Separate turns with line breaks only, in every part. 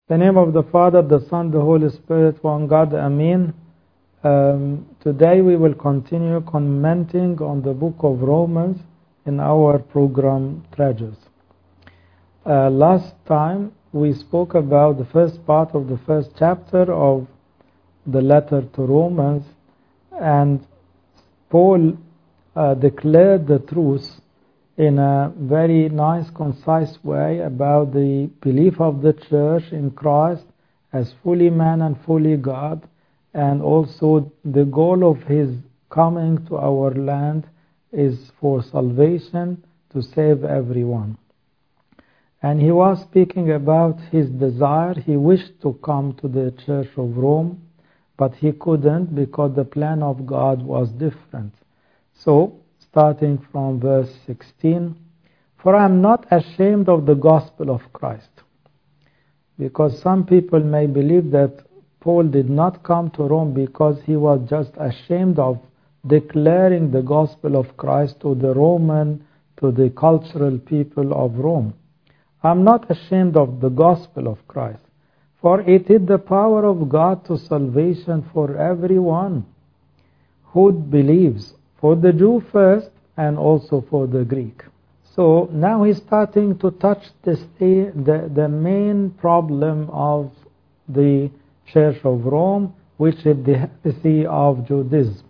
In the name of the Father, the Son, the Holy Spirit, one God, Amen. Today we will continue commenting on the book of Romans in our program Treasures. Last time we spoke about the first part of the first chapter of the letter to Romans, and Paul declared the truth in a very nice, concise way about the belief of the church in Christ as fully man and fully God, and also the goal of his coming to our land is for salvation, to save everyone. And he was speaking about his desire. He wished to come to the Church of Rome, but he couldn't because the plan of God was different. So, starting from verse 16, "For I am not ashamed of the gospel of Christ." Because some people may believe that Paul did not come to Rome because he was just ashamed of declaring the gospel of Christ to the cultural people of Rome. "I am not ashamed of the gospel of Christ, for it is the power of God to salvation for everyone who believes, for the Jew first and also for the Greek." So now he's starting to touch the main problem of the Church of Rome, which is the heresy of Judaism.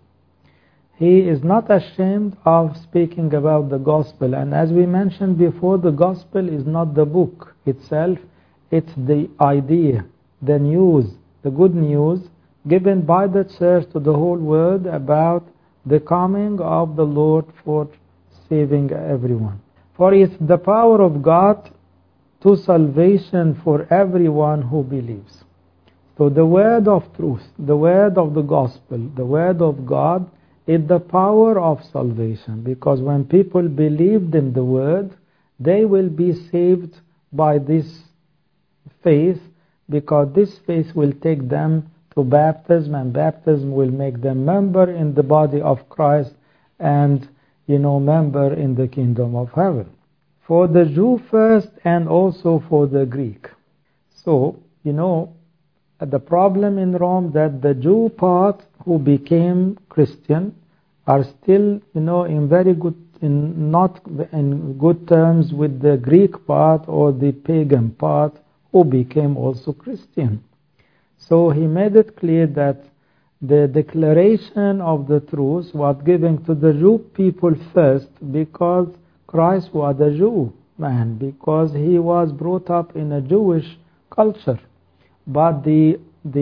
He is not ashamed of speaking about the gospel, and as we mentioned before, the gospel is not the book itself, it's the idea, the news, the good news given by the church to the whole world about the coming of the Lord for saving everyone. For it's the power of God to salvation for everyone who believes. So the word of truth, the word of the gospel, the word of God is the power of salvation, because when people believed in the word, they will be saved by this faith, because this faith will take them to baptism, and baptism will make them member in the body of Christ and, member in the kingdom of heaven. For the Jew first and also for the Greek. So, the problem in Rome that the Jew part who became Christian are still, not in good terms with the Greek part or the pagan part who became also Christian. So he made it clear that the declaration of the truth was given to the Jew people first, because Christ was a Jew man, because he was brought up in a Jewish culture. But the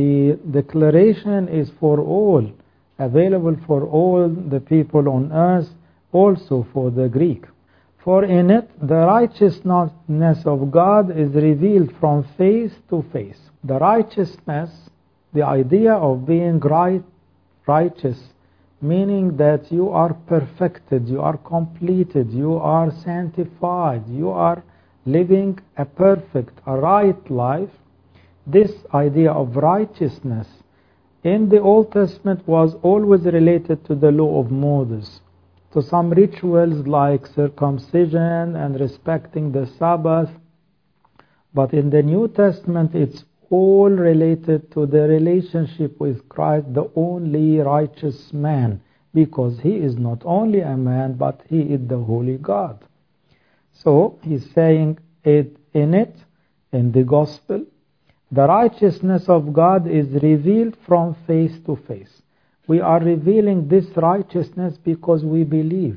declaration is for all, available for all the people on earth, also for the Greek. For in it the righteousness of God is revealed from face to face. The righteousness, the idea of being righteous, meaning that you are perfected, you are completed, you are sanctified, you are living a perfect, a right life. This idea of righteousness in the Old Testament was always related to the law of Moses, to some rituals like circumcision and respecting the Sabbath. But in the New Testament, it's all related to the relationship with Christ, the only righteous man, because he is not only a man, but he is the holy God. So he's saying in the gospel, the righteousness of God is revealed from face to face. We are revealing this righteousness because we believe.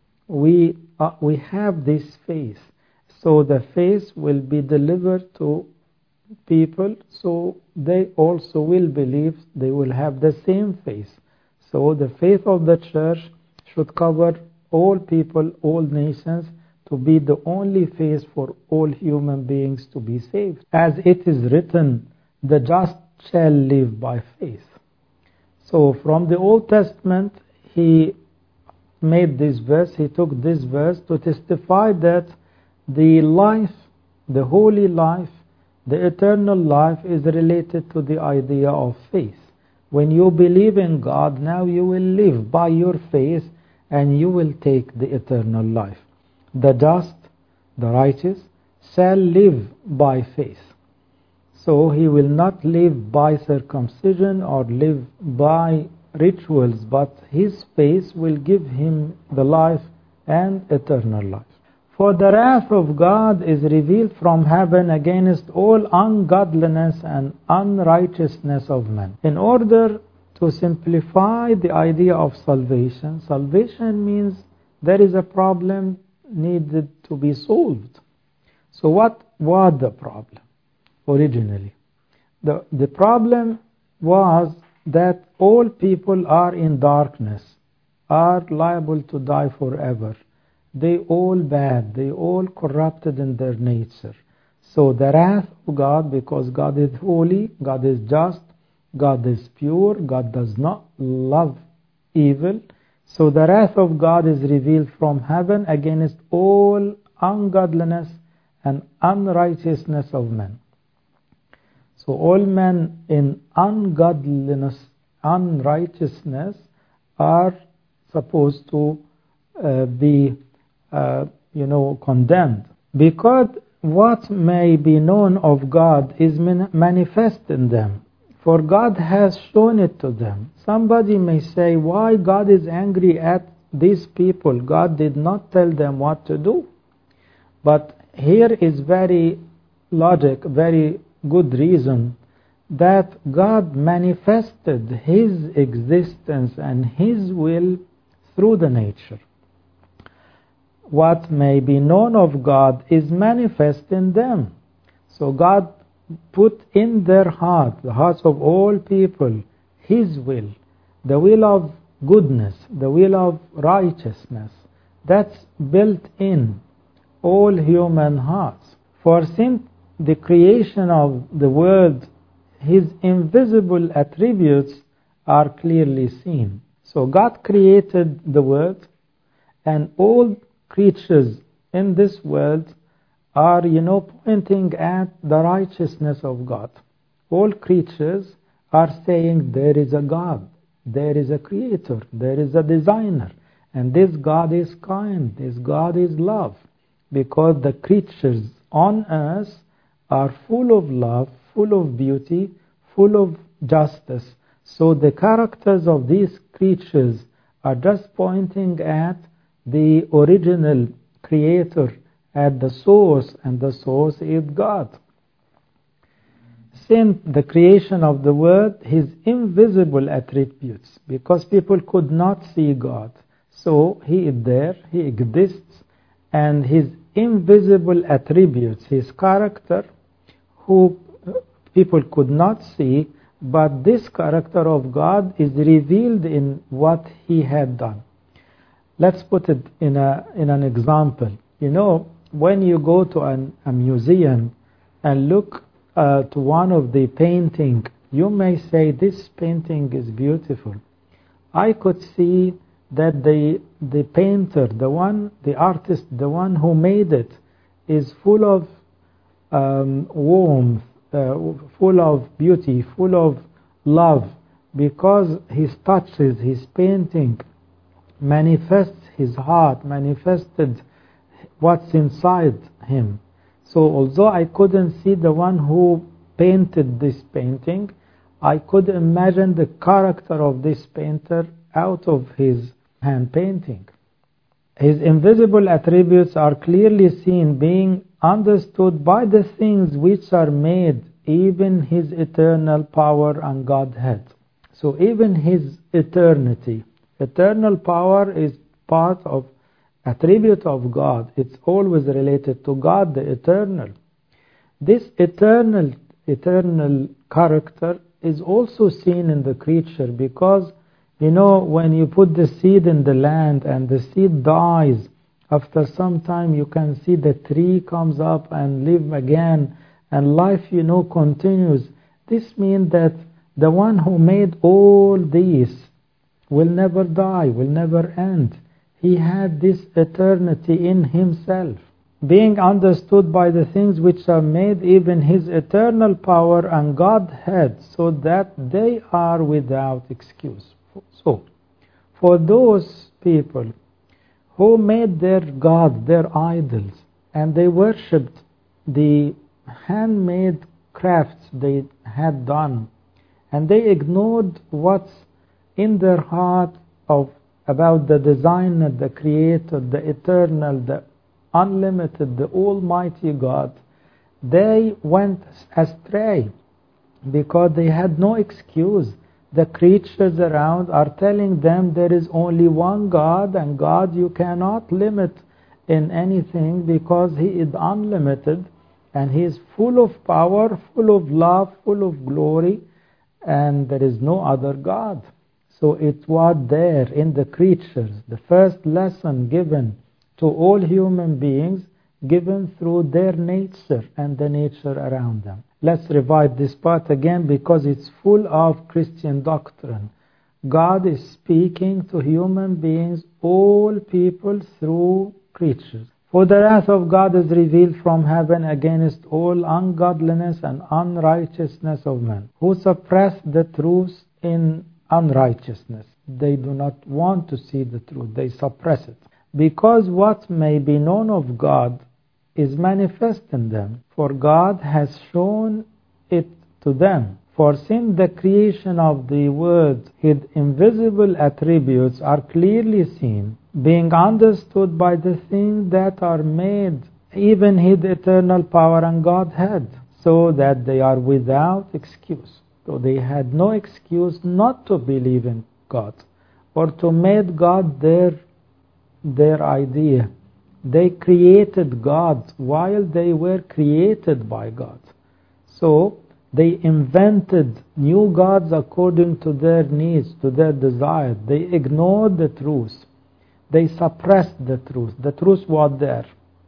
We have this faith. So the faith will be delivered to people, so they also will believe, they will have the same faith. So the faith of the church should cover all people, all nations, to be the only faith for all human beings to be saved. As it is written, the just shall live by faith. So from the Old Testament, he made this verse, he took this verse to testify that the life, the holy life, the eternal life is related to the idea of faith. When you believe in God, now you will live by your faith and you will take the eternal life. The just, the righteous, shall live by faith. So he will not live by circumcision or live by rituals, but his faith will give him the life and eternal life. For the wrath of God is revealed from heaven against all ungodliness and unrighteousness of men. In order to simplify the idea of salvation, salvation means there is a problem needed to be solved. So what was the problem originally? The problem was that all people are in darkness, are liable to die forever. They all bad, they all corrupted in their nature. So the wrath of God, because God is holy, God is just, God is pure, God does not love evil. So the wrath of God is revealed from heaven against all ungodliness and unrighteousness of men. So all men in ungodliness, unrighteousness are supposed to be condemned. Because what may be known of God is manifest in them. For God has shown it to them. Somebody may say, why God is angry at these people? God did not tell them what to do. But here is very very good reason that God manifested His existence and His will through the nature. What may be known of God is manifest in them. So God put in their heart, the hearts of all people, His will, the will of goodness, the will of righteousness. That's built in all human hearts. For since the creation of the world, His invisible attributes are clearly seen. So God created the world, and all creatures in this world are, pointing at the righteousness of God. All creatures are saying there is a God, there is a creator, there is a designer, and this God is kind, this God is love, because the creatures on earth are full of love, full of beauty, full of justice. So the characters of these creatures are just pointing at the original creator, at the source, and the source is God. Since the creation of the world, His invisible attributes, because people could not see God, so He is there, He exists, and His invisible attributes, His character, who people could not see, but this character of God is revealed in what He had done. Let's put it in an example. When you go to a museum and look to one of the painting, you may say, this painting is beautiful. I could see that the painter, the artist, the one who made it, is full of warmth, full of beauty, full of love, because his touches, his painting manifests his heart, manifested what's inside him. So although I couldn't see the one who painted this painting, I could imagine the character of this painter out of his hand painting. His invisible attributes are clearly seen, being understood by the things which are made, even His eternal power and Godhead. So even His eternity, eternal power is part of attribute of God. It's always related to God, the eternal. This eternal character is also seen in the creature, because when you put the seed in the land and the seed dies, after some time you can see the tree comes up and live again, and life continues. This means that the one who made all these will never die, will never end. He had this eternity in Himself, being understood by the things which are made, even His eternal power and Godhead, so that they are without excuse. So, for those people who made their gods, their idols, and they worshipped the handmade crafts they had done, and they ignored what's in their heart about the designer, the creator, the eternal, the unlimited, the almighty God. They went astray because they had no excuse. The creatures around are telling them there is only one God, and God you cannot limit in anything because He is unlimited and He is full of power, full of love, full of glory, and there is no other God. So it was there in the creatures, the first lesson given to all human beings, given through their nature and the nature around them. Let's revive this part again because it's full of Christian doctrine. God is speaking to human beings, all people, through creatures. For the wrath of God is revealed from heaven against all ungodliness and unrighteousness of men, who suppress the truth in unrighteousness. They do not want to see the truth, they suppress it. Because what may be known of God is manifest in them, for God has shown it to them. For since the creation of the world, His invisible attributes are clearly seen, being understood by the things that are made, even His eternal power and Godhead, so that they are without excuse. So they had no excuse not to believe in God, or to make God their idea. They created God while they were created by God. So they invented new gods according to their needs, to their desires. They ignored the truth. They suppressed the truth. The truth was there.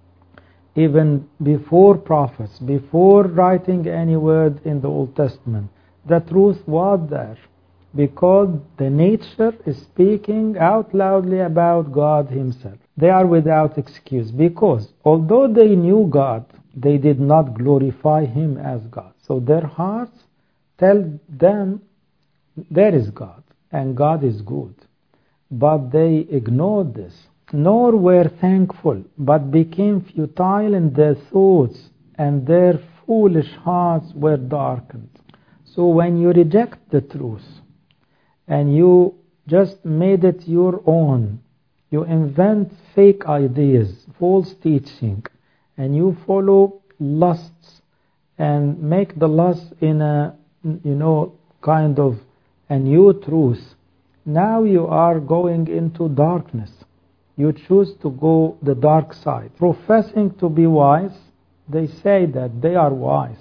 Even before prophets, before writing any word in the Old Testament, the truth was there. Because the nature is speaking out loudly about God Himself. They are without excuse, because although they knew God, they did not glorify Him as God. So their hearts tell them there is God, and God is good. But they ignored this, nor were thankful, but became futile in their thoughts, and their foolish hearts were darkened. So when you reject the truth, and you just made it your own, you invent fake ideas, false teaching, and you follow lusts and make the lust in a, kind of a new truth. Now you are going into darkness. You choose to go the dark side. Professing to be wise, they say that they are wise.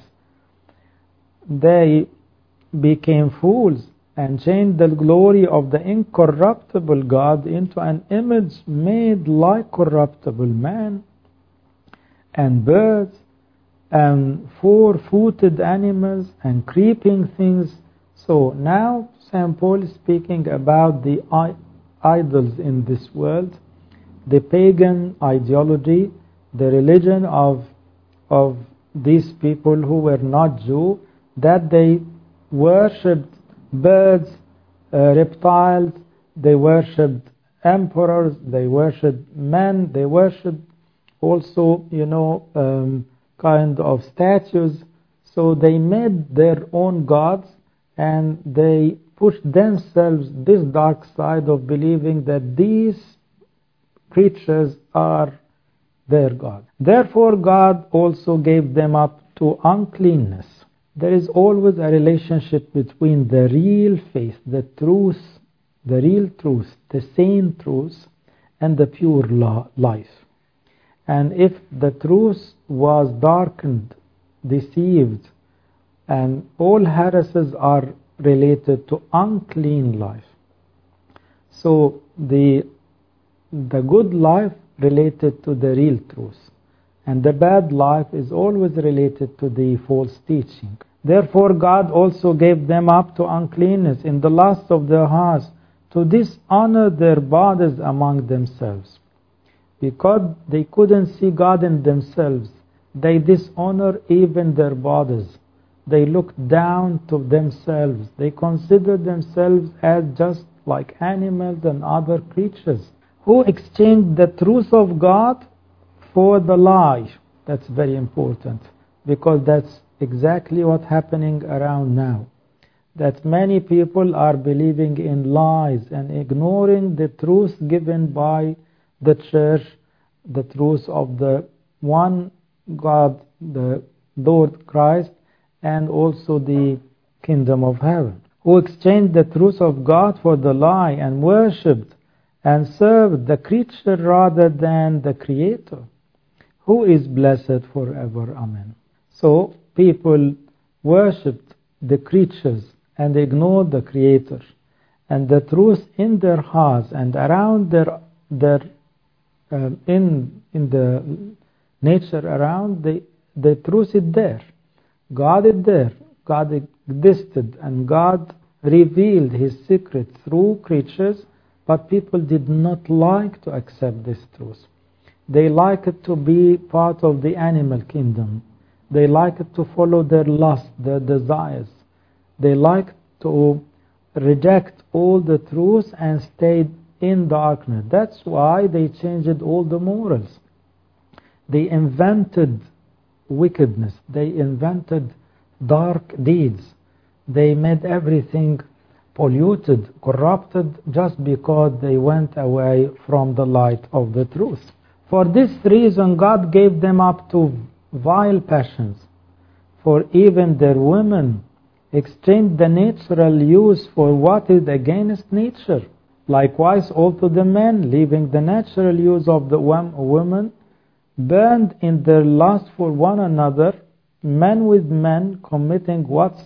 They became fools and changed the glory of the incorruptible God into an image made like corruptible man and birds and four-footed animals and creeping things. So now St. Paul is speaking about the idols in this world, the pagan ideology, the religion of these people who were not Jew, that they worshipped birds, reptiles, they worshipped emperors, they worshipped men, they worshipped also, kind of statues. So they made their own gods, and they pushed themselves this dark side of believing that these creatures are their God. Therefore God also gave them up to uncleanness. There is always a relationship between the real faith, the truth, the real truth, the sane truth, and the pure life. And if the truth was darkened, deceived, and all heresies are related to unclean life. So the good life related to the real truth, and the bad life is always related to the false teaching. Therefore God also gave them up to uncleanness in the lust of their hearts, to dishonor their bodies among themselves. Because they couldn't see God in themselves, they dishonor even their bodies. They look down to themselves. They consider themselves as just like animals and other creatures who exchanged the truth of God for the lie. That's very important, because that's exactly what's happening around now. That many people are believing in lies and ignoring the truth given by the church, the truth of the one God, the Lord Christ, and also the kingdom of heaven, who exchanged the truth of God for the lie and worshipped and served the creature rather than the Creator, who is blessed forever. Amen. So people worshipped the creatures and ignored the Creator, and the truth in their hearts and around their in the nature around, the truth is there. God is there. God existed, and God revealed His secret through creatures, but people did not like to accept this truth. They liked to be part of the animal kingdom. They liked to follow their lust, their desires. They liked to reject all the truth and stayed in darkness. That's why they changed all the morals. They invented wickedness. They invented dark deeds. They made everything polluted, corrupted, just because they went away from the light of the truth. For this reason, God gave them up to vile passions. For even their women exchanged the natural use for what is against nature. Likewise, also the men, leaving the natural use of the women, burned in their lust for one another, men with men, committing what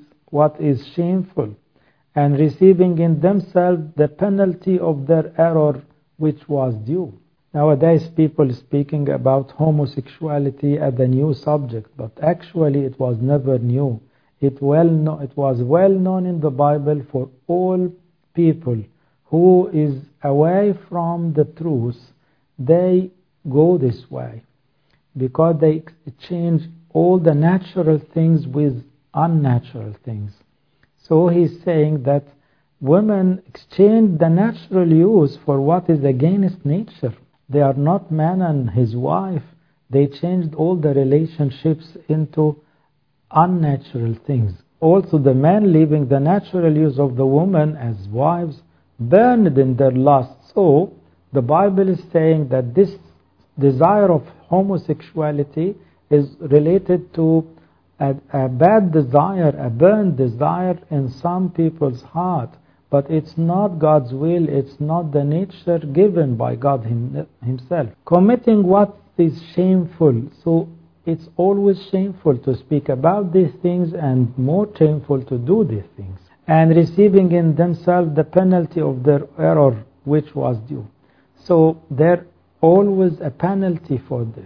is shameful, and receiving in themselves the penalty of their error which was due. Nowadays people speaking about homosexuality as a new subject, but actually it was never new. It was well known in the Bible for all people who is away from the truth. They go this way because they exchange all the natural things with unnatural things. So he's saying that women exchange the natural use for what is against nature. They are not man and his wife. They changed all the relationships into unnatural things. Also the men, leaving the natural use of the woman as wives, burned in their lust. So the Bible is saying that this desire of homosexuality is related to a bad desire, a burned desire in some people's heart. But it's not God's will, it's not the nature given by God Himself. Committing what is shameful. So it's always shameful to speak about these things and more shameful to do these things. And receiving in themselves the penalty of their error which was due. So there's always a penalty for this,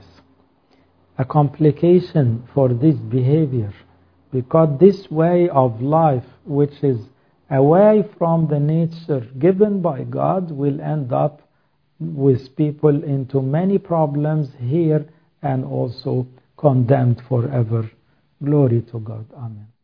a complication for this behavior, because this way of life which is away from the nature given by God will end up with people into many problems here and also condemned forever. Glory to God. Amen.